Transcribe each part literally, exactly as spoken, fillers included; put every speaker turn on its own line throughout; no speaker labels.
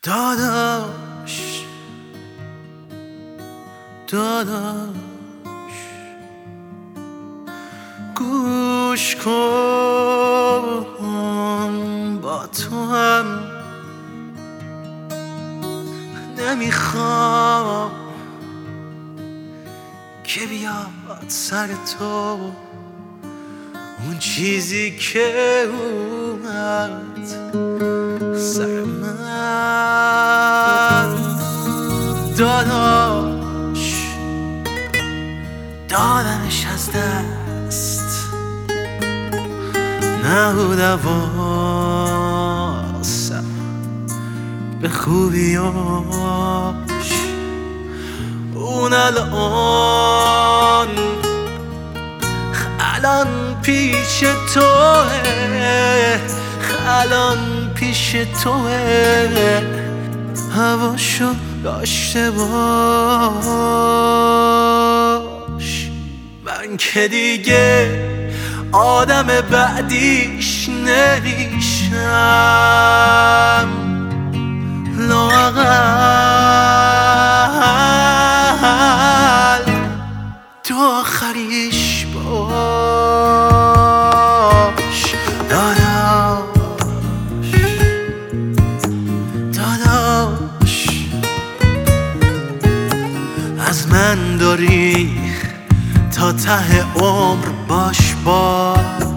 داداش داداش گوش کن، با تو هم نمیخوام که بیاد سر تو اون چیزی که اومد سر من. داداش دادمش از دست نبود واسم به خوبیاش. اون الان الان پیش توه، الان پیش توه. هواشو داشته باش، من که دیگه آدم بعدیش نمیشم. لااقل تو آخریش باش. داداش داداش از من داری تا ته عمر باش باش.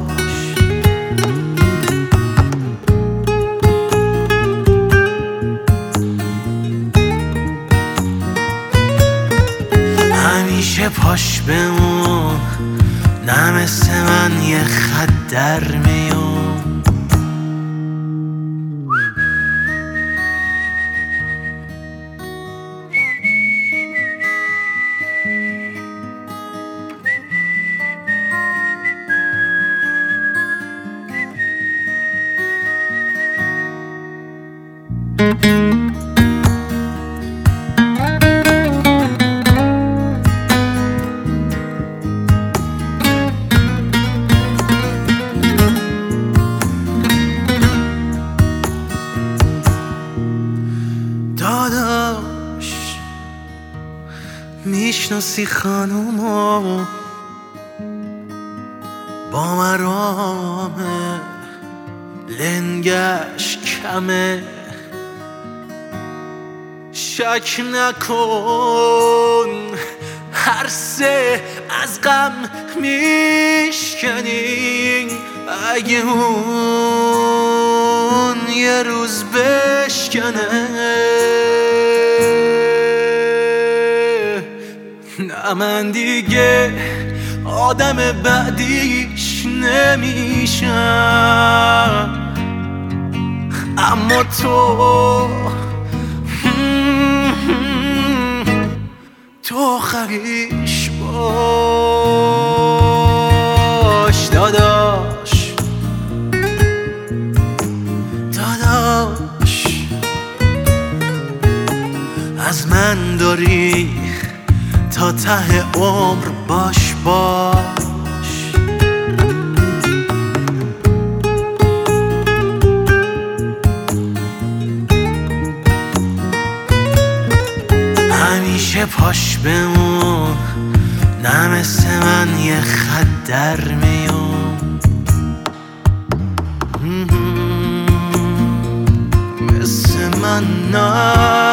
همیشه پاش بمون، نه مثل من یه خط در میون. داداش میشناسی خانومو با مرامه، لنگش کمه. شک نکن هر سه از غم میشکنی، اگه اون یه روز بشکنه. نه من دیگه آدم بعدیش نمیشم، اما تو تو آخریش باش. داداش داداش از من داری تا ته عمر باش باش. همیشه پاش بمون، نه مثل من یه خط در میون. مثل من نه